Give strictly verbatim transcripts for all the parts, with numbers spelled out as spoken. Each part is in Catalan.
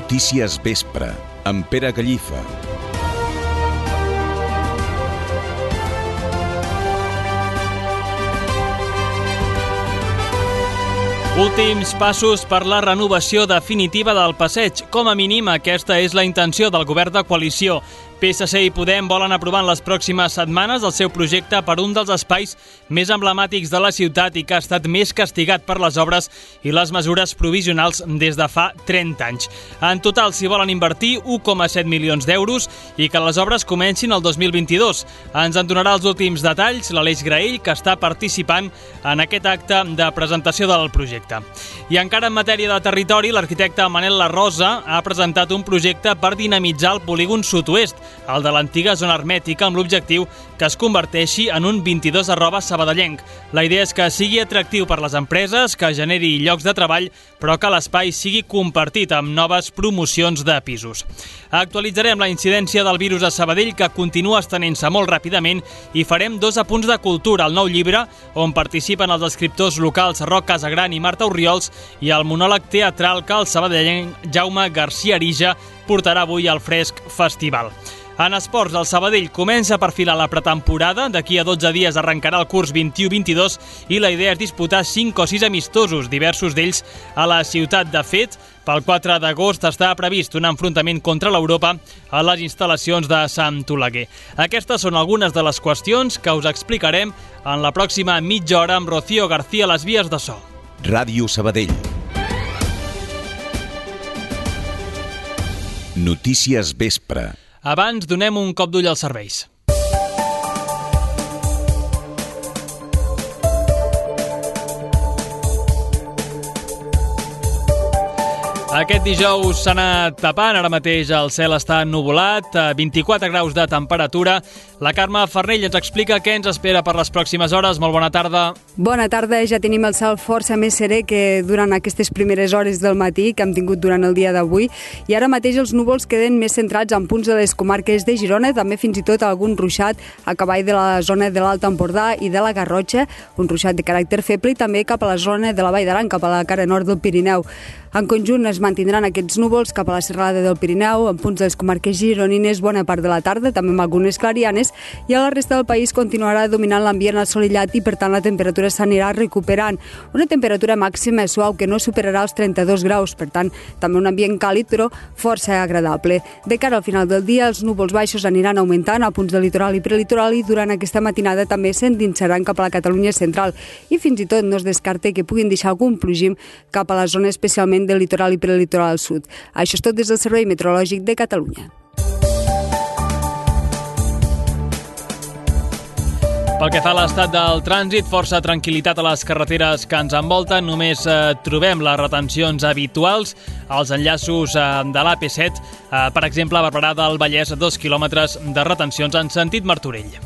Notícies Vespre, amb Pere Gallifa. Últims passos per la renovació definitiva del passeig. Com a mínim, aquesta és la intenció del govern de coalició. P S C i Podem volen aprovar en les pròximes setmanes el seu projecte per un dels espais més emblemàtics de la ciutat i que ha estat més castigat per les obres i les mesures provisionals des de fa trenta anys. En total s'hi volen invertir un coma set milions d'euros i que les obres comencin el dos mil vint-i-dos. Ens en donarà els últims detalls l'Aleix Graell, que està participant en aquest acte de presentació del projecte. I encara en matèria de territori, l'arquitecte Manel La Rosa ha presentat un projecte per dinamitzar el polígon sud-oest, el de l'antiga zona hermètica, amb l'objectiu que es converteixi en un vint-i-dos arroba sabadellenc. La idea és que sigui atractiu per les empreses, que generi llocs de treball, però que l'espai sigui compartit amb noves promocions de pisos. Actualitzarem la incidència del virus a Sabadell, que continua estenent-se molt ràpidament, i farem dos apunts de cultura, el nou llibre, on participen els escriptors locals Roc Casagran i Marta Orriols, i el monòleg teatral que el sabadellenc Jaume García Arija portarà avui al Fresc Festival. En esports, el Sabadell comença a perfilar la pretemporada. D'aquí a dotze dies arrencarà el curs vint-i-u vint-i-dos i la idea és disputar cinc o sis amistosos, diversos d'ells a la ciutat. De fet, pel quatre d'agost està previst un enfrontament contra l'Europa a les instal·lacions de Sant Oleguer. Aquestes són algunes de les qüestions que us explicarem en la pròxima mitja hora amb Rocío García a les vies de so. Ràdio Sabadell. Notícies Vespre. Abans, donem un cop d'ull als serveis. Aquest dijous s'ha anat tapant, ara mateix el cel està ennuvolat, vint-i-quatre graus de temperatura. La Carme Farnell ens explica què ens espera per les pròximes hores. Molt bona tarda. Bona tarda, ja tenim el cel força més serè que durant aquestes primeres hores del matí que hem tingut durant el dia d'avui, i ara mateix els núvols queden més centrats en punts de les comarques de Girona, també fins i tot algun ruixat a cavall de la zona de l'Alt Empordà i de la Garrotxa, un ruixat de caràcter feble, i també cap a la zona de la Vall d'Aran, cap a la cara nord del Pirineu. En conjunt es mantindran aquests núvols cap a la serralada del Pirineu, en punts de les comarques gironines bona part de la tarda, també amb algunes clarianes, i a la resta del país continuarà dominant l'ambient assolellat i per tant la temperatura s'anirà recuperant. Una temperatura màxima suau que no superarà els trenta-dos graus, per tant també un ambient càlid però força agradable. De cara al final del dia els núvols baixos aniran augmentant a punts de litoral i prelitoral, i durant aquesta matinada també s'endinsaran cap a la Catalunya central i fins i tot no es descarta que puguin deixar algun plogim cap a la zona especialment del litoral i prelitoral sud. Això és tot des del Servei Meteorològic de Catalunya. Pel que fa a l'estat del trànsit, força tranquil·litat a les carreteres que ens envolten. Només eh, trobem les retencions habituals als enllaços eh, de l'A P set, eh, per exemple, a Barberà del Vallès, dos quilòmetres de retencions en sentit Martorell.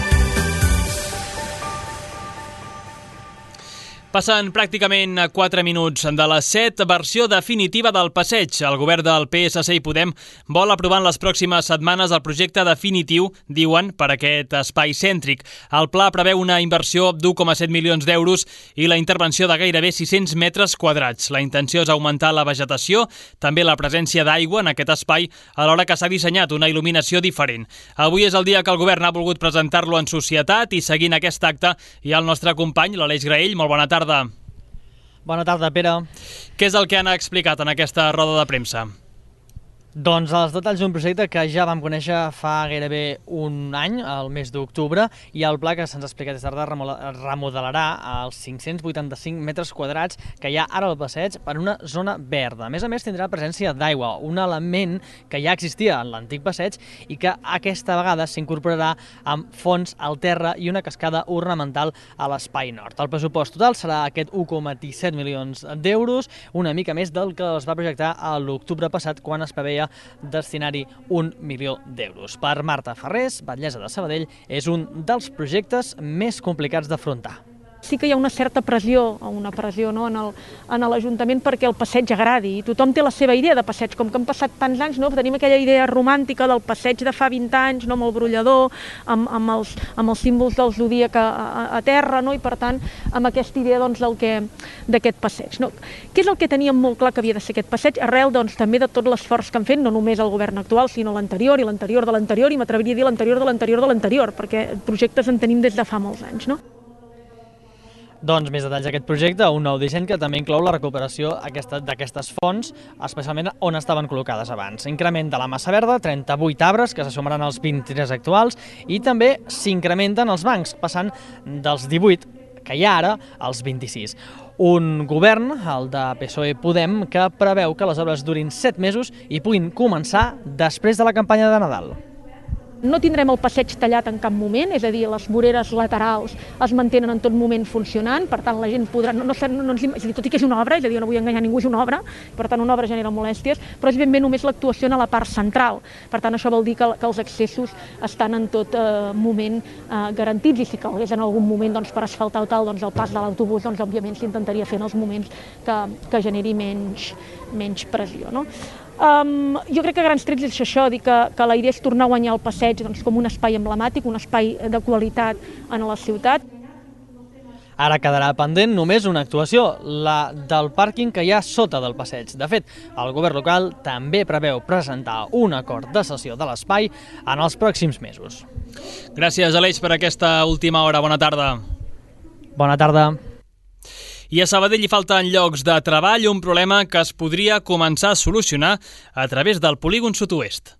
Passen pràcticament quatre minuts de les set, versió definitiva del passeig. El govern del P S C i Podem vol aprovar en les pròximes setmanes el projecte definitiu, diuen, per aquest espai cèntric. El pla preveu una inversió d'un coma set milions d'euros i la intervenció de gairebé sis-cents metres quadrats. La intenció és augmentar la vegetació, també la presència d'aigua en aquest espai, alhora que s'ha dissenyat una il·luminació diferent. Avui és el dia que el govern ha volgut presentar-lo en societat, i seguint aquest acte hi ha el nostre company, l'Aleix Graell. Molt bona tarda. Bona tarda, Pere. Què és el que han explicat en aquesta roda de premsa? Doncs els detalls d'un projecte que ja vam conèixer fa gairebé un any, al mes d'octubre, i el pla que se'ns ha explicat és tarda remodelarà els cinc-cents vuitanta-cinc metres quadrats que hi ha ara al passeig per una zona verda. A més a més, tindrà presència d'aigua, un element que ja existia en l'antic passeig i que aquesta vegada s'incorporarà amb fons al terra i una cascada ornamental a l'espai nord. El pressupost total serà aquest un coma disset milions d'euros, una mica més del que es va projectar a l'octubre passat, quan es preveia destinar-hi un milió d'euros. Per Marta Ferrés, batllessa de Sabadell, és un dels projectes més complicats d'afrontar. Sí que hi ha una certa pressió, una pressió no, en l'Ajuntament perquè el passeig agradi, i tothom té la seva idea de passeig, com que han passat tants anys, no? Tenim aquella idea romàntica del passeig de fa vint anys, no? Amb el brollador, amb, amb, els, amb els símbols del zodíac a, a, a terra, no? I per tant, amb aquesta idea doncs, d'aquest passeig. No? Què és el que teníem molt clar que havia de ser aquest passeig? Arrel doncs, també de tot l'esforç que han fet, no només el govern actual, sinó l'anterior i l'anterior de l'anterior, i m'atreviria a dir l'anterior de l'anterior de l'anterior, perquè projectes en tenim des de fa molts anys, no? Doncs més detalls d'aquest projecte, un nou disseny que també inclou la recuperació d'aquestes fonts, especialment on estaven col·locades abans. Increment de la massa verda, trenta-vuit arbres, que se sumaran als vint-i-tres actuals, i també s'incrementen els bancs, passant dels divuit que hi ha ara als vint-i-sis. Un govern, el de P S O E-Podem, que preveu que les obres durin set mesos i puguin començar després de la campanya de Nadal. No tindrem el passeig tallat en cap moment, és a dir, les voreres laterals es mantenen en tot moment funcionant, per tant la gent podrà, no, no, no ens, és a dir, tot i que és una obra, és a dir, no vull enganyar ningú, és una obra, per tant una obra genera molèsties, però és ben bé només l'actuació a la part central, per tant això vol dir que, que els accessos estan en tot eh, moment eh, garantits, i si calgués en algun moment doncs, per asfaltar o tal, doncs el pas de l'autobús, doncs òbviament s'intentaria fer en els moments que, que generi menys, menys pressió, no? Um, jo crec que a grans trets és això, dir que, que la idea és tornar a guanyar el passeig doncs, com un espai emblemàtic, un espai de qualitat en la ciutat. Ara quedarà pendent només una actuació, la del pàrquing que hi ha sota del passeig. De fet, el govern local també preveu presentar un acord de cessió de l'espai en els pròxims mesos. Gràcies, Aleix, per aquesta última hora. Bona tarda. Bona tarda. I a Sabadell hi falten llocs de treball, un problema que es podria començar a solucionar a través del polígon sud-oest.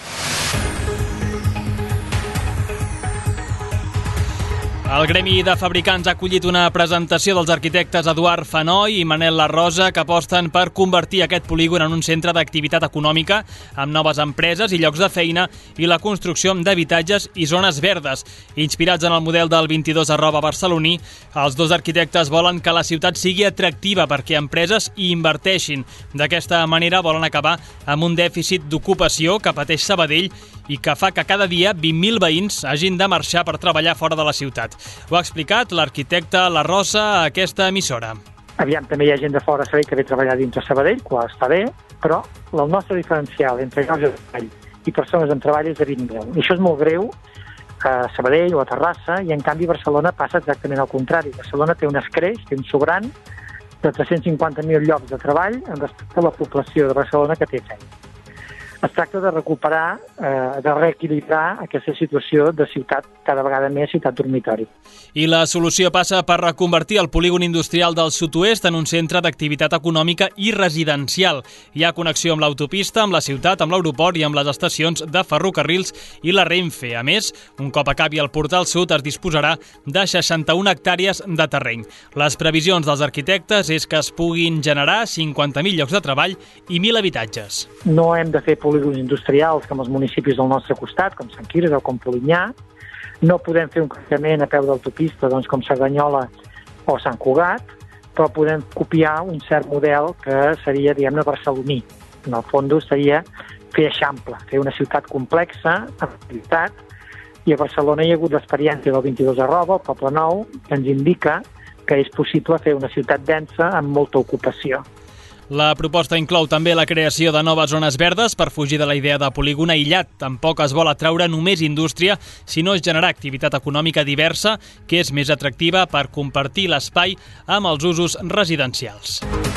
El Gremi de Fabricants ha acollit una presentació dels arquitectes Eduard Fanoy i Manel La Rosa que aposten per convertir aquest polígon en un centre d'activitat econòmica amb noves empreses i llocs de feina i la construcció d'habitatges i zones verdes. Inspirats en el model del vint-i-dos arroba barceloní, els dos arquitectes volen que la ciutat sigui atractiva perquè empreses hi inverteixin. D'aquesta manera volen acabar amb un dèficit d'ocupació que pateix Sabadell i que fa que cada dia vint mil veïns hagin de marxar per treballar fora de la ciutat. Ho ha explicat l'arquitecte La Rosa a aquesta emissora. Aviam, també hi ha gent de fora Sabadell que ve a treballar dins de Sabadell, que està bé, però el nostre diferencial entre llocs de treball i persones en treball és de vint mil. I això és molt greu a Sabadell o a Terrassa, i en canvi Barcelona passa exactament al contrari. Barcelona té un escreix, té un sobrant de tres-cents cinquanta mil llocs de treball respecte a la població de Barcelona que té feina. Es tracta de recuperar, eh, de reequilibrar aquesta situació de ciutat cada vegada més ciutat dormitori. I la solució passa per reconvertir el polígon industrial del sud-oest en un centre d'activitat econòmica i residencial. Hi ha connexió amb l'autopista, amb la ciutat, amb l'aeroport i amb les estacions de ferrocarrils i la Renfe. A més, un cop acabi el portal sud es disposarà de seixanta-una hectàrees de terreny. Les previsions dels arquitectes és que es puguin generar cinquanta mil llocs de treball i mil habitatges. No hem de fer polígons industrials com els municipis del nostre costat, com Sant Quirze o com Polinyà. No podem fer un creixement a peu d'autopista doncs, com Cerdanyola o Sant Cugat, però podem copiar un cert model que seria, diguem-ne, barceloní. En el fons seria fer eixample, fer una ciutat complexa, amb activitat, i a Barcelona hi ha hagut l'experiència del vint-i-dos arroba, el Poble Nou, que ens indica que és possible fer una ciutat densa amb molta ocupació. La proposta inclou també la creació de noves zones verdes per fugir de la idea de polígon aïllat. Tampoc es vol atraure només indústria, sinó generar activitat econòmica diversa, que és més atractiva per compartir l'espai amb els usos residencials.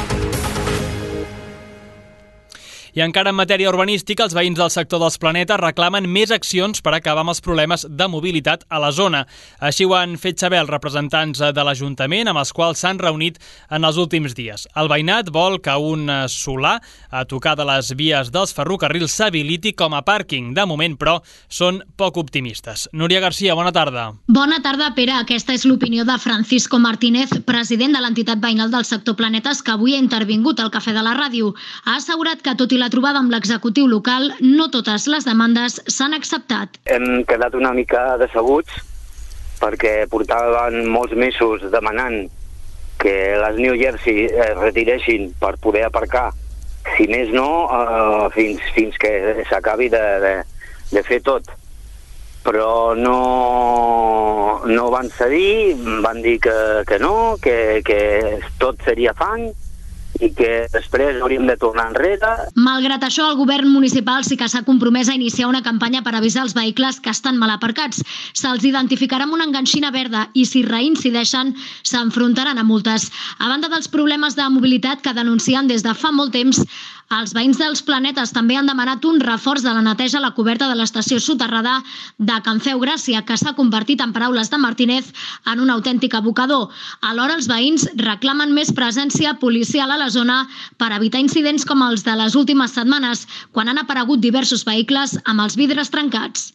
I encara en matèria urbanística, els veïns del sector dels Planetes reclamen més accions per acabar amb els problemes de mobilitat a la zona. Així ho han fet saber els representants de l'Ajuntament, amb els quals s'han reunit en els últims dies. El veïnat vol que un solar a tocar de les vies dels ferrocarrils s'habiliti com a pàrquing. De moment, però, són poc optimistes. Núria Garcia, bona tarda. Bona tarda, Pere. Aquesta és l'opinió de Francisco Martínez, president de l'entitat veïnal del sector Planetes, que avui ha intervingut al Cafè de la Ràdio. Ha assegurat que, tot i la La trobada amb l'executiu local, no totes les demandes s'han acceptat. Hem quedat una mica decebuts perquè portaven molts mesos demanant que les New Jersey es retireixin per poder aparcar, si més no, eh, fins, fins que s'acabi de, de, de fer tot. però no, no van cedir, van dir que, que no, que, que tot seria fang i que després hauríem de tornar enrere. Malgrat això, el govern municipal sí que s'ha compromès a iniciar una campanya per avisar els vehicles que estan mal aparcats. Se'ls identificarà amb una enganxina verda i si reincideixen s'enfrontaran a multes. A banda dels problemes de mobilitat que denuncien des de fa molt temps, els veïns dels Planetes també han demanat un reforç de la neteja a la coberta de l'estació soterrada de Can Feu Gràcia, que s'ha convertit, en paraules de Martínez, en un autèntic abocador. Alhora, els veïns reclamen més presència policial a la zona per evitar incidents com els de les últimes setmanes, quan han aparegut diversos vehicles amb els vidres trencats.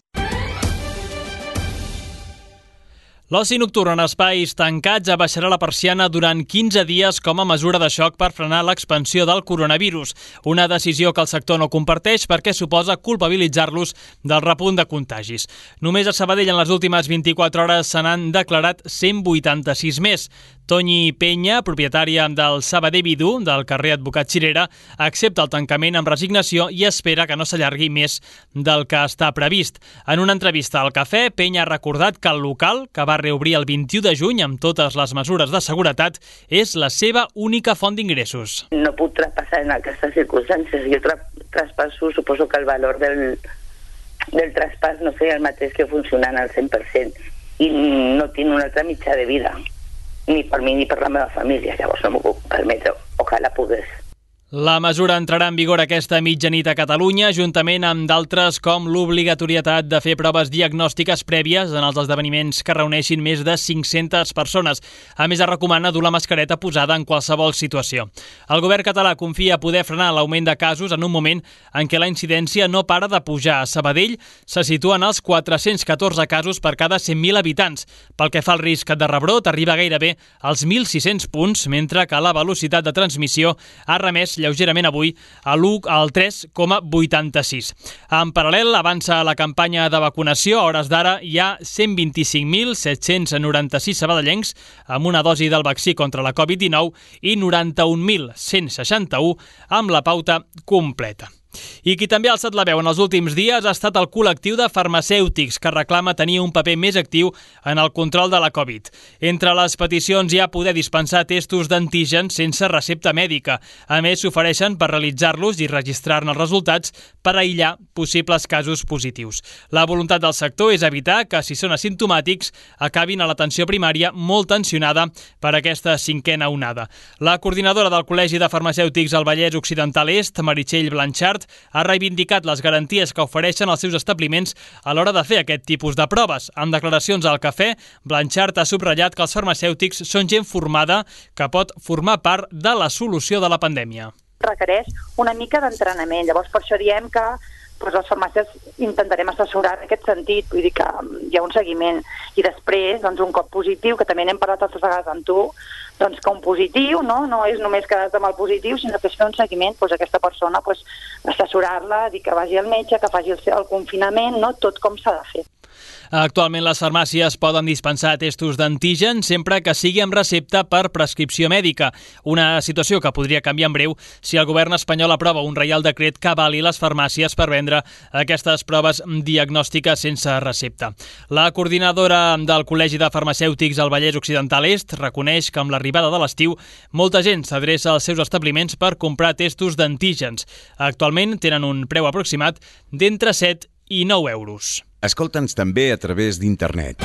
L'oci nocturn en espais tancats abaixarà la persiana durant quinze dies com a mesura de xoc per frenar l'expansió del coronavirus. Una decisió que el sector no comparteix perquè suposa culpabilitzar-los del repunt de contagis. Només a Sabadell en les últimes vint-i-quatre hores se n'han declarat cent vuitanta-sis més. Toñi Peña, propietària del Sabadell Bidú, del carrer Advocat Cirera, accepta el tancament amb resignació i espera que no s'allargui més del que està previst. En una entrevista al Cafè, Peña ha recordat que el local, que va reobrir el vint-i-u de juny amb totes les mesures de seguretat, és la seva única font d'ingressos. No puc traspassar en aquestes circumstàncies. Jo tra traspasso, suposo que el valor del, del traspàs no seria el mateix que funcionant al cent per cent i no tinc un altre mitjà de vida, ni per mi ni per la meva família, llavors no m'ho puc permetre, ojalà pogués. La mesura entrarà en vigor aquesta mitjanit a Catalunya, juntament amb d'altres com l'obligatorietat de fer proves diagnòstiques prèvies en els esdeveniments que reuneixin més de cinc-centes persones. A més, es recomana dur la mascareta posada en qualsevol situació. El govern català confia poder frenar l'augment de casos en un moment en què la incidència no para de pujar. A Sabadell se situen els quatre-cents catorze casos per cada cent mil habitants. Pel que fa al risc de rebrot, arriba gairebé als mil sis-cents punts, mentre que la velocitat de transmissió ha remès lleugerament avui al tres coma vuitanta-sis. En paral·lel, avança la campanya de vacunació. A hores d'ara hi ha cent vint-i-cinc mil set-cents noranta-sis sabadellencs amb una dosi del vaccí contra la Covid dinou i noranta-un mil cent seixanta-u amb la pauta completa. I qui també ha alçat la veu en els últims dies ha estat el col·lectiu de farmacèutics, que reclama tenir un paper més actiu en el control de la Covid. Entre les peticions hi ha poder dispensar testos d'antígens sense recepta mèdica. A més, s'ofereixen per realitzar-los i registrar-ne els resultats per aïllar possibles casos positius. La voluntat del sector és evitar que, si són asimptomàtics, acabin a l'atenció primària molt tensionada per aquesta cinquena onada. La coordinadora del Col·legi de Farmacèutics al Vallès Occidental Est, Meritxell Blanchard, ha reivindicat les garanties que ofereixen els seus establiments a l'hora de fer aquest tipus de proves. En declaracions al Cafè, Blanchard ha subratllat que els farmacèutics són gent formada que pot formar part de la solució de la pandèmia. Requereix una mica d'entrenament, llavors per això diem que doncs els farmàcies intentarem assessorar en aquest sentit, vull dir que hi ha un seguiment. I després, doncs, un cop positiu, que també n'hem parlat altres vegades amb tu, doncs que un positiu no, no és només quedar-te amb el positiu, sinó que és fer un seguiment, doncs aquesta persona, doncs, assessorar-la, dir que vagi al metge, que faci el, el confinament, no, tot com s'ha de fer. Actualment les farmàcies poden dispensar testos d'antígen sempre que sigui amb recepta per prescripció mèdica, una situació que podria canviar en breu si el govern espanyol aprova un reial decret que avali les farmàcies per vendre aquestes proves diagnòstiques sense recepta. La coordinadora del Col·legi de Farmacèutics al Vallès Occidental Est reconeix que amb l'arribada de l'estiu molta gent s'adreça als seus establiments per comprar testos d'antígens. Actualment tenen un preu aproximat d'entre set i nou euros. Escolta'ns també a través d'internet.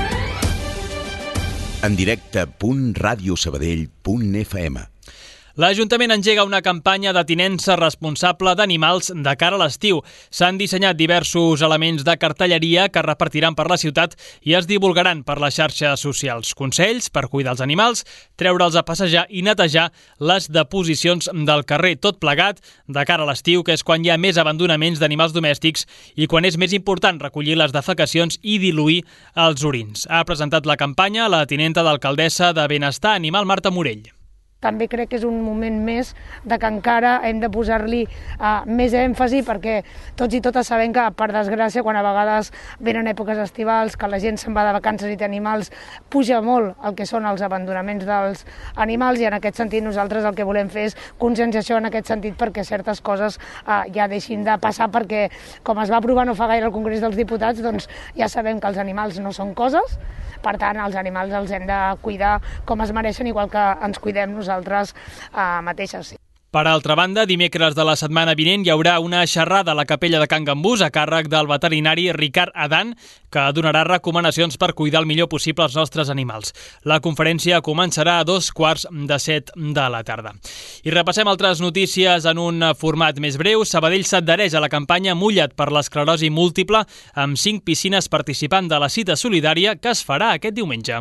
En directe punt radio sabadell punt f m. L'Ajuntament engega una campanya de tinença responsable d'animals de cara a l'estiu. S'han dissenyat diversos elements de cartelleria que repartiran per la ciutat i es divulgaran per les xarxes socials. Consells per cuidar els animals, treure'ls a passejar i netejar les deposicions del carrer. Tot plegat de cara a l'estiu, que és quan hi ha més abandonaments d'animals domèstics i quan és més important recollir les defecacions i diluir els orins. Ha presentat la campanya la tinenta d'alcaldessa de Benestar Animal, Marta Morell. també crec que és un moment més de que encara hem de posar-li uh, més èmfasi, perquè tots i totes sabem que, per desgràcia, quan a vegades venen èpoques estivals, que la gent se'n va de vacances i té animals, puja molt el que són els abandonaments dels animals, i en aquest sentit nosaltres el que volem fer és conscienciació en aquest sentit perquè certes coses uh, ja deixin de passar, perquè com es va aprovar no fa gaire al Congrés dels Diputats, doncs ja sabem que els animals no són coses. Per tant, els animals els hem de cuidar com es mereixen, igual que ens cuidem nosaltres eh, mateixes. Per altra banda, dimecres de la setmana vinent hi haurà una xerrada a la capella de Can Gambús a càrrec del veterinari Ricard Adan, que donarà recomanacions per cuidar el millor possible els nostres animals. La conferència començarà a dos quarts de set de la tarda. I repassem altres notícies en un format més breu. Sabadell s'adhereix a la campanya Mulla't per l'esclerosi múltiple, amb cinc piscines participant de la cita solidària que es farà aquest diumenge.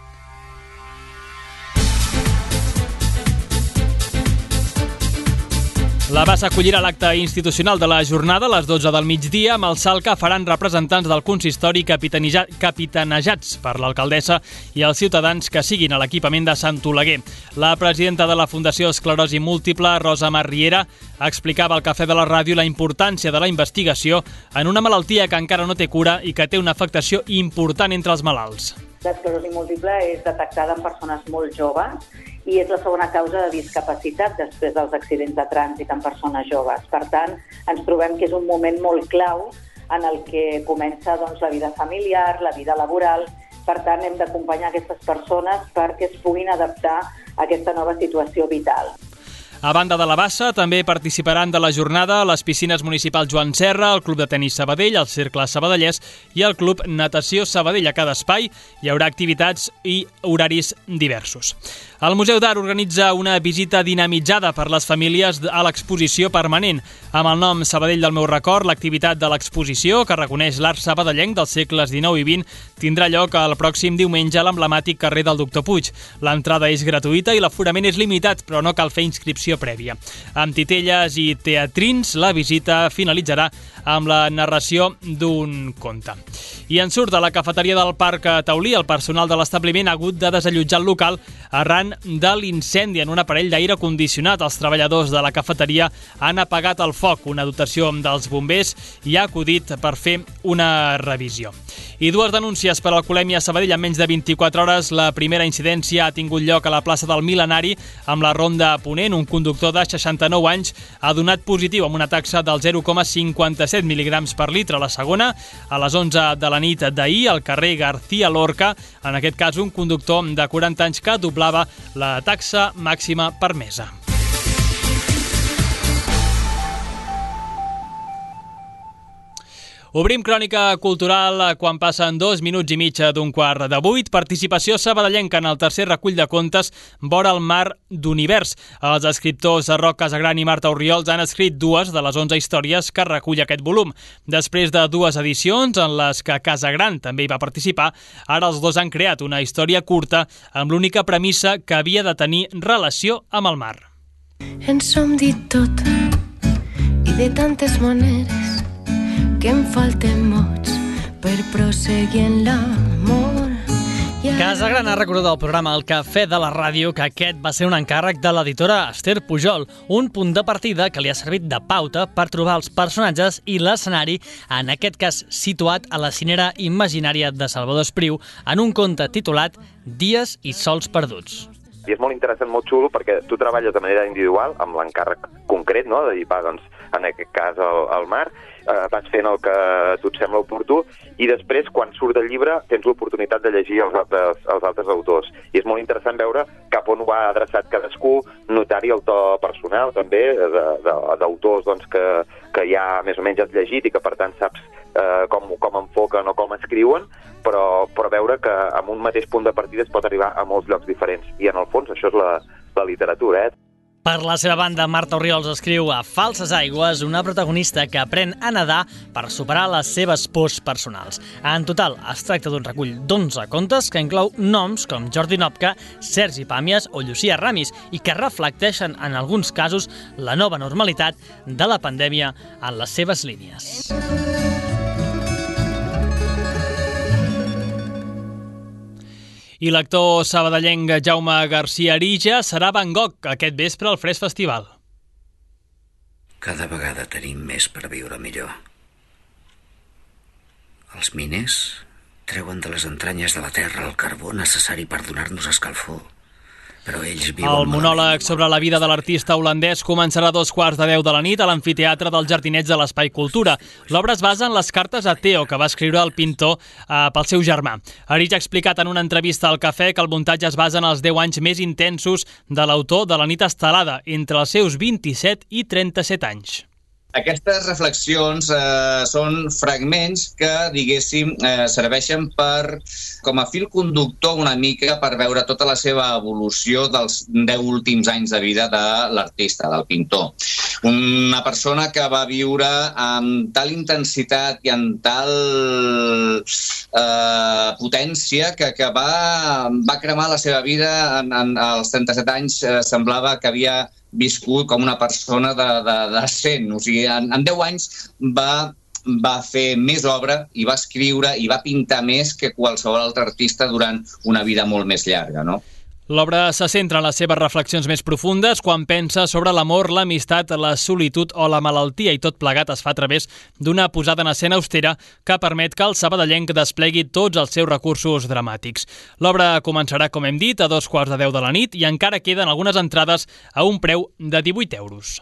La Bassa acollirà l'acte institucional de la jornada a les dotze del migdia, amb el salt que faran representants del consistori capitanejats per l'alcaldessa i els ciutadans que siguin a l'equipament de Sant Oleguer. La presidenta de la Fundació Esclerosi Múltiple, Rosa Marriera, explicava al Cafè de la Ràdio la importància de la investigació en una malaltia que encara no té cura i que té una afectació important entre els malalts. L'esclerosi múltiple és detectada en persones molt joves i és la segona causa de discapacitat després dels accidents de trànsit en persones joves. Per tant, ens trobem que és un moment molt clau en el que comença doncs, la vida familiar, la vida laboral. Per tant, hem d'acompanyar aquestes persones perquè es puguin adaptar a aquesta nova situació vital. A banda de la Bassa, també participaran de la jornada les piscines municipals Joan Serra, el Club de Tenis Sabadell, el Cercle Sabadellès i el Club Natació Sabadell. A cada espai hi haurà activitats i horaris diversos. El Museu d'Art organitza una visita dinamitzada per les famílies a l'exposició permanent. Amb el nom Sabadell del meu record, l'activitat de l'exposició, que reconeix l'art sabadellenc dels segles dinou i vint, tindrà lloc el pròxim diumenge a l'emblemàtic carrer del Doctor Puig. L'entrada és gratuïta i l'aforament és limitat, però no cal fer inscripció prèvia. Amb titelles i teatrins, la visita finalitzarà amb la narració d'un conte. I en surt de la cafeteria del Parc Taulí, el personal de l'establiment ha hagut de desallotjar el local arran de l'incendi en un aparell d'aire condicionat. Els treballadors de la cafeteria han apagat el foc. Una dotació dels bombers hi ha acudit per fer una revisió. I dues denúncies per alcoholèmia a Sabadell en menys de vint-i-quatre hores. La primera incidència ha tingut lloc a la plaça del Mil·lenari amb la ronda Ponent. Un conductor de seixanta-nou anys ha donat positiu amb una taxa del zero coma cinquanta-set mil·ligrams per litre. La segona, a les onze de la nit d'ahir, al carrer García Lorca, en aquest cas un conductor de quaranta anys que doblava la taxa màxima permesa. Obrim crònica cultural quan passen dos minuts i mig d'un quart de vuit. Participació sabadellenca en el tercer recull de contes Vora el mar d'univers. Els escriptors Roc Casagran i Marta Orriols han escrit dues de les onze històries que recull aquest volum. Després de dues edicions en les que Casagran també hi va participar, ara els dos han creat una història curta amb l'única premissa que havia de tenir relació amb el mar. Ens som dit tot i de tantes maneres que em falten mots per proseguir en l'amor. Casagran ha recordat al programa El Cafè de la Ràdio que aquest va ser un encàrrec de l'editora Esther Pujol, un punt de partida que li ha servit de pauta per trobar els personatges i l'escenari, en aquest cas situat a la cinera imaginària de Salvador Espriu, en un conte titulat Dies i sols perduts. I és molt interessant, molt xulo, perquè tu treballes de manera individual amb l'encàrrec concret, no? de dir, va, doncs, en aquest cas al, al mar, eh, vas fent el que a tu et sembla oportú, i després, quan surt del llibre, tens l'oportunitat de llegir els altres, els altres autors. I és molt interessant veure cap on ho ha adreçat cadascú, notar-hi el to personal, també, d'autors doncs, que, que ja més o menys has llegit i que, per tant, saps eh, com, com enfoquen o com escriuen, però, però veure que amb un mateix punt de partida es pot arribar a molts llocs diferents. I, en el fons, això és la, la literatura, eh? Per la seva banda, Marta Orriols escriu a Falses aigües una protagonista que aprèn a nedar per superar les seves pors personals. En total, es tracta d'un recull d'onze contes que inclou noms com Jordi Nopka, Sergi Pàmies o Llucia Ramis i que reflecteixen, en alguns casos, la nova normalitat de la pandèmia en les seves línies. I l'actor sabadellenc Jaume García Arija serà a Bangkok aquest vespre al Fresc Festival. Cada vegada tenim més per viure millor. Els miners treuen de les entranyes de la terra el carbó necessari per donar-nos escalfor. Però ells viuen El monòleg sobre la vida de l'artista holandès començarà a dos quarts de deu de la nit a l'amfiteatre dels Jardinets de l'Espai Cultura. L'obra es basa en les cartes a Theo, que va escriure el pintor eh, pel seu germà. Arija ha explicat en una entrevista al Cafè que el muntatge es basa en els deu anys més intensos de l'autor de la nit estelada, entre els seus vint-i-set i trenta-set anys. Aquestes reflexions eh, són fragments que, diguéssim, eh, serveixen per, com a fil conductor una mica per veure tota la seva evolució dels deu últims anys de vida de l'artista, del pintor. Una persona que va viure amb tal intensitat i amb tal eh, potència que, que va, va cremar la seva vida en, en, als trenta-set anys. Eh, semblava que havia viscut com una persona de, de, de cent. O sigui, en, en deu anys va, va fer més obra i va escriure i va pintar més que qualsevol altre artista durant una vida molt més llarga, no? L'obra se centra en les seves reflexions més profundes quan pensa sobre l'amor, l'amistat, la solitud o la malaltia, i tot plegat es fa a través d'una posada en escena austera que permet que el sabadellenc desplegui tots els seus recursos dramàtics. L'obra començarà, com hem dit, a dos quarts de deu de la nit i encara queden algunes entrades a un preu de divuit euros.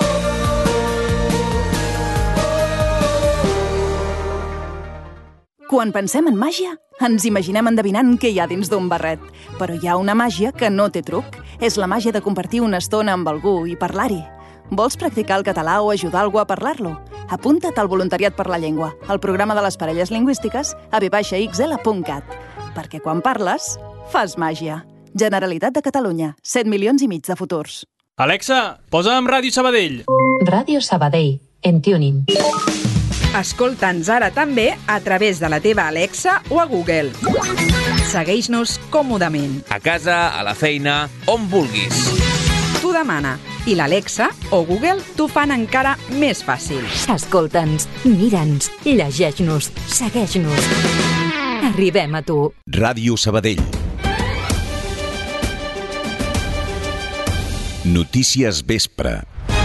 Quan pensem en màgia, ens imaginem endevinant què hi ha dins d'un barret. Però hi ha una màgia que no té truc. És la màgia de compartir una estona amb algú i parlar-hi. Vols practicar el català o ajudar algú a parlar-lo? Apunta't al Voluntariat per la Llengua, al programa de les parelles lingüístiques a v x x l punt cat. Perquè quan parles, fas màgia. Generalitat de Catalunya, set milions i mig de futurs. Alexa, posa'm Ràdio Sabadell. Ràdio Sabadell, en tuning. Escolta'ns ara també a través de la teva Alexa o a Google. Segueix-nos còmodament. A casa, a la feina, on vulguis. T'ho demana i l'Alexa o Google t'ho fan encara més fàcil. Escolta'ns, mira'ns, llegeix-nos, segueix-nos. Arribem a tu. Ràdio Sabadell. Notícies Vespre.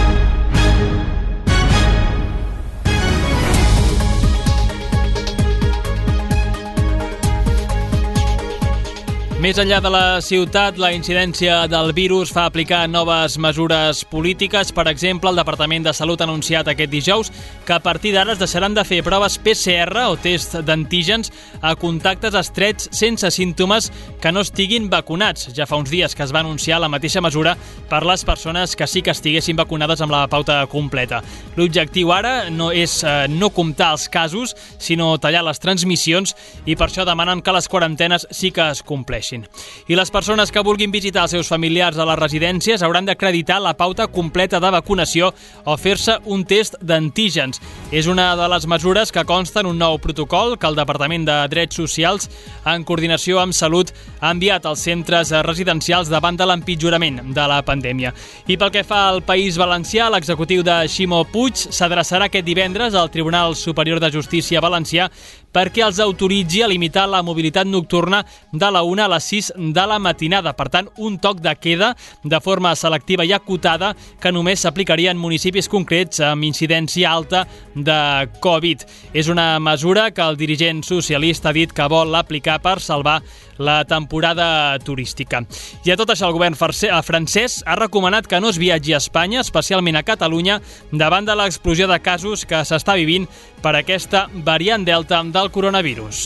Més enllà de la ciutat, la incidència del virus fa aplicar noves mesures polítiques. Per exemple, el Departament de Salut ha anunciat aquest dijous que a partir d'ara es deixaran de fer proves P C R o test d'antígens a contactes estrets sense símptomes que no estiguin vacunats. Ja fa uns dies que es va anunciar la mateixa mesura per les persones que sí que estiguessin vacunades amb la pauta completa. L'objectiu ara no és eh, no comptar els casos, sinó tallar les transmissions, i per això demanen que les quarantenes sí que es compleixin. I les persones que vulguin visitar els seus familiars a les residències hauran d'acreditar la pauta completa de vacunació o fer-se un test d'antígens. És una de les mesures que consta en un nou protocol que el Departament de Drets Socials, en coordinació amb Salut, ha enviat als centres residencials davant de l'empitjorament de la pandèmia. I pel que fa al País Valencià, l'executiu de Ximo Puig s'adreçarà aquest divendres al Tribunal Superior de Justícia Valencià perquè els autoritzi a limitar la mobilitat nocturna de la una a les sis de la matinada. Per tant, un toc de queda de forma selectiva i acotada que només s'aplicaria en municipis concrets amb incidència alta de Covid. És una mesura que el dirigent socialista ha dit que vol aplicar per salvar la temporada turística. I a tot això, el govern francès ha recomanat que no es viatgi a Espanya, especialment a Catalunya, davant de l'explosió de casos que s'està vivint per aquesta variant Delta del coronavirus.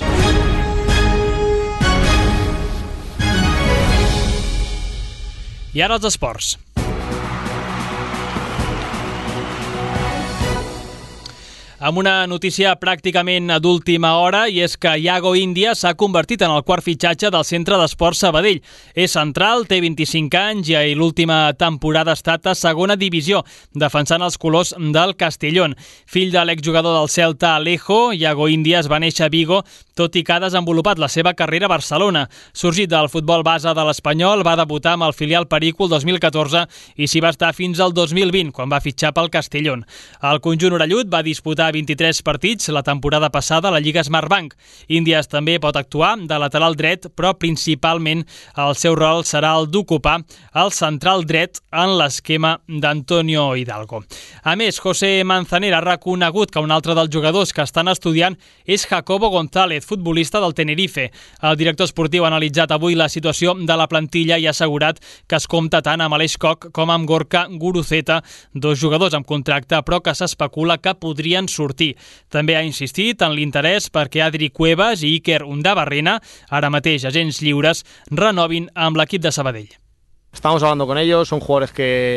I ara els esports. Amb una notícia pràcticament d'última hora, i és que Iago Índia s'ha convertit en el quart fitxatge del Centre d'Esports Sabadell. És central, té vint-i-cinc anys i l'última temporada ha estat a segona divisió, defensant els colors del Castellón. Fill de l'exjugador del Celta Alejo, Iago Índia es va néixer a Vigo, tot i que ha desenvolupat la seva carrera a Barcelona. Sorgit del futbol base de l'Espanyol, va debutar amb el filial Perico el dos mil catorze i s'hi va estar fins al dos mil vint, quan va fitxar pel Castellón. El conjunt orellut va disputar disputar vint-i-tres partits la temporada passada a la Lliga Smartbank. Índies també pot actuar de lateral dret, però principalment el seu rol serà el d'ocupar el central dret en l'esquema d'Antonio Hidalgo. A més, José Manzanera ha reconegut que un altre dels jugadors que estan estudiant és Jacobo González, futbolista del Tenerife. El director esportiu ha analitzat avui la situació de la plantilla i ha assegurat que es compta tant amb Aleix Koch com amb Gorka Guruceta, dos jugadors amb contracte però que s'especula que podrien sortir. També ha insistit en l'interès perquè Adri Cuevas i Iker Undabarrena, ara mateix agents lliures, renovin amb l'equip de Sabadell. Estamos hablando con ellos, son jugadores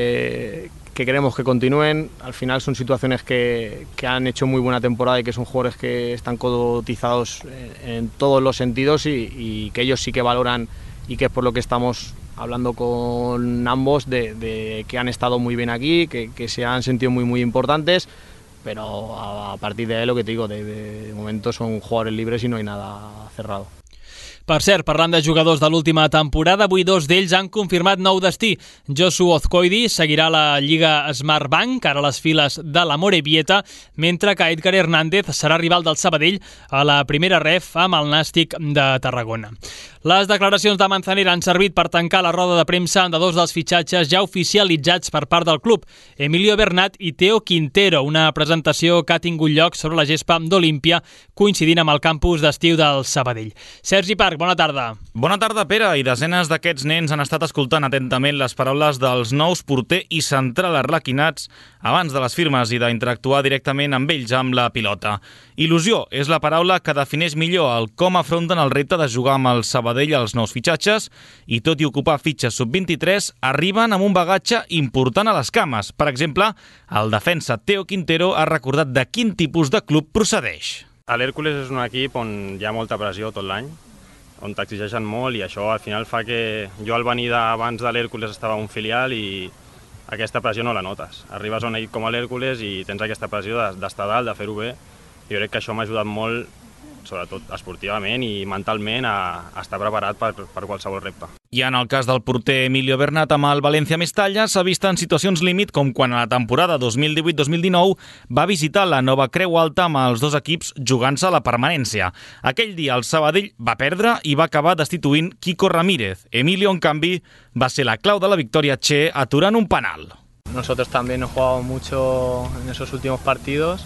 que, que queremos que continúen. Al final son situaciones que, que han hecho muy buena temporada y que son jugadores que están cotizados en, en todos los sentidos y, y que ellos sí que valoran, y que es por lo que estamos hablando con ambos, de, de que han estado muy bien aquí, que, que se han sentido muy muy importantes, pero a, a partir de ahí lo que te digo, de, de momento son jugadores libres y no hay nada cerrado. Per cert, parlant de jugadors de l'última temporada, avui dos d'ells han confirmat nou destí. Josu Ozcoidi seguirà la Lliga Smartbank, ara a les files de la Morevieta, mentre que Edgar Hernández serà rival del Sabadell a la primera ref amb el Nàstic de Tarragona. Les declaracions de Manzanera han servit per tancar la roda de premsa de dos dels fitxatges ja oficialitzats per part del club, Emilio Bernat i Teo Quintero, una presentació que ha tingut lloc sobre la gespa d'Olímpia, coincidint amb el campus d'estiu del Sabadell. Sergi Parc, bona tarda. Bona tarda, Pere, i desenes d'aquests nens han estat escoltant atentament les paraules dels nous porter i central arlequinats abans de les firmes i d'interactuar directament amb ells, amb la pilota. Il·lusió és la paraula que defineix millor el com afronten el repte de jugar amb el Sabadell als nous fitxatges i, tot i ocupar fitxes sub vint-i-tres, arriben amb un bagatge important a les cames. Per exemple, el defensa Teo Quintero ha recordat de quin tipus de club procedeix. L'Hèrcules és un equip on hi ha molta pressió tot l'any, on t'exigeixen molt, i això al final fa que jo al venir d'abans de l'Hèrcules estava a un filial i aquesta pressió no la notes. Arribes a un equip com l'Hèrcules i tens aquesta pressió d'estar dalt, de fer-ho bé. Jo crec que això m'ha ajudat molt, sobretot esportivament i mentalment, a estar preparat per, per qualsevol repte. I en el cas del porter Emilio Bernat amb el València Mestalla s'ha vist en situacions límit, com quan a la temporada dos mil divuit dos mil dinou va visitar la nova Creu Alta amb els dos equips jugant-se la permanència. Aquell dia el Sabadell va perdre i va acabar destituint Kiko Ramírez. Emilio, en canvi, va ser la clau de la victòria Che aturant un penal. Nosotros también hemos jugado mucho en esos últimos partidos.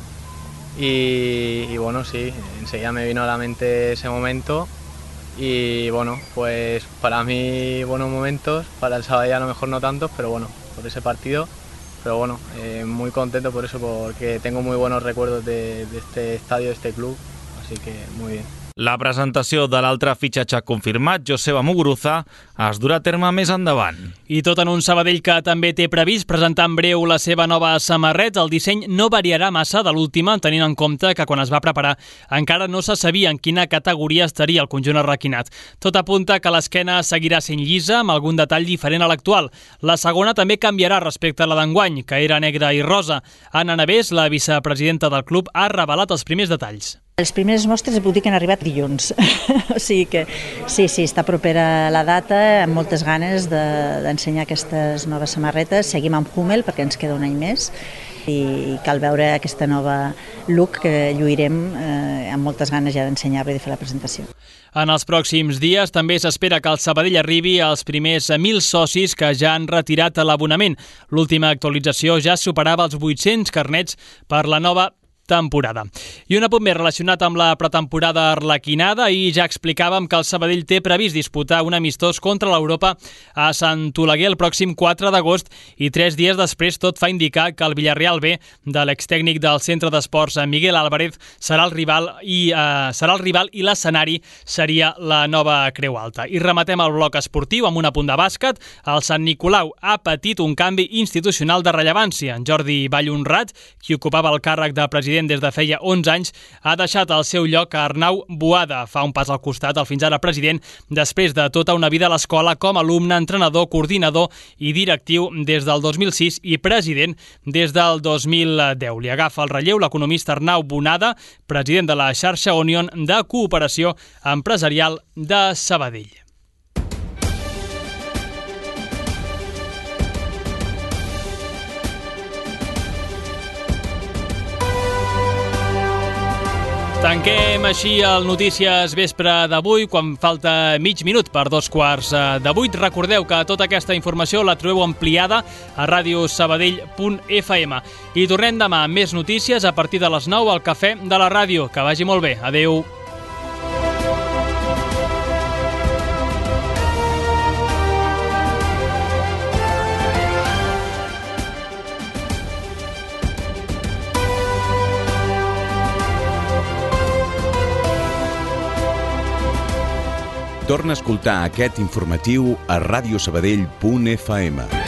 Y, y bueno, sí, enseguida me vino a la mente ese momento y bueno, pues para mí buenos momentos, para el Sabadell a lo mejor no tantos, pero bueno, por ese partido, pero bueno, eh, muy contento por eso, porque tengo muy buenos recuerdos de, de este estadio, de este club, así que muy bien. La presentació de l'altre fitxatge confirmat, Joseba Muguruza, es durà a terme més endavant. I tot en un Sabadell que també té previst presentar en breu la seva nova samarreta. El disseny no variarà massa de l'última, tenint en compte que quan es va preparar encara no se sabia en quina categoria estaria el conjunt arlequinat. Tot apunta que l'esquena seguirà sent llisa, amb algun detall diferent a l'actual. La segona també canviarà respecte a la d'enguany, que era negra i rosa. Anna Navés, la vicepresidenta del club, ha revelat els primers detalls. Les primeres mostres vull dir que han arribat dilluns, o sigui que sí, sí, està propera la data, amb moltes ganes d'ensenyar de, aquestes noves samarretes. Seguim amb Hummel perquè ens queda un any més i cal veure aquesta nova look que lluirem eh, amb moltes ganes ja d'ensenyar-la i de fer la presentació. En els pròxims dies també s'espera que el Sabadell arribi als primers mil socis que ja han retirat l'abonament. L'última actualització ja superava els vuit-cents carnets per la nova temporada. I un apunt més relacionat amb la pretemporada arlequinada, i ja explicàvem que el Sabadell té previst disputar un amistós contra l'Europa a Sant Oleguer el pròxim quatre d'agost, i tres dies després tot fa indicar que el Villarreal B de l'extècnic del centre d'esports Miguel Álvarez serà el rival i eh, serà el rival i l'escenari seria la nova Creu Alta. I rematem el bloc esportiu amb un apunt de bàsquet. El Sant Nicolau ha patit un canvi institucional de rellevància. En Jordi Vallhonrat, qui ocupava el càrrec de president des de feia onze anys, ha deixat el seu lloc a Arnau Boada. Fa un pas al costat el fins ara president, després de tota una vida a l'escola com a alumne, entrenador, coordinador i directiu des del dos mil sis i president des del dos mil deu. Li agafa el relleu l'economista Arnau Bonada, president de la xarxa Onion de Cooperació Empresarial de Sabadell. Tanquem així el Notícies Vespre d'avui, quan falta mig minut per dos quarts de vuit. Recordeu que tota aquesta informació la trobeu ampliada a radio sabadell punt f m. I tornem demà amb més notícies a partir de les nou al Cafè de la Ràdio. Que vagi molt bé. Adéu. Torna a escoltar aquest informatiu a radio sabadell punt f m.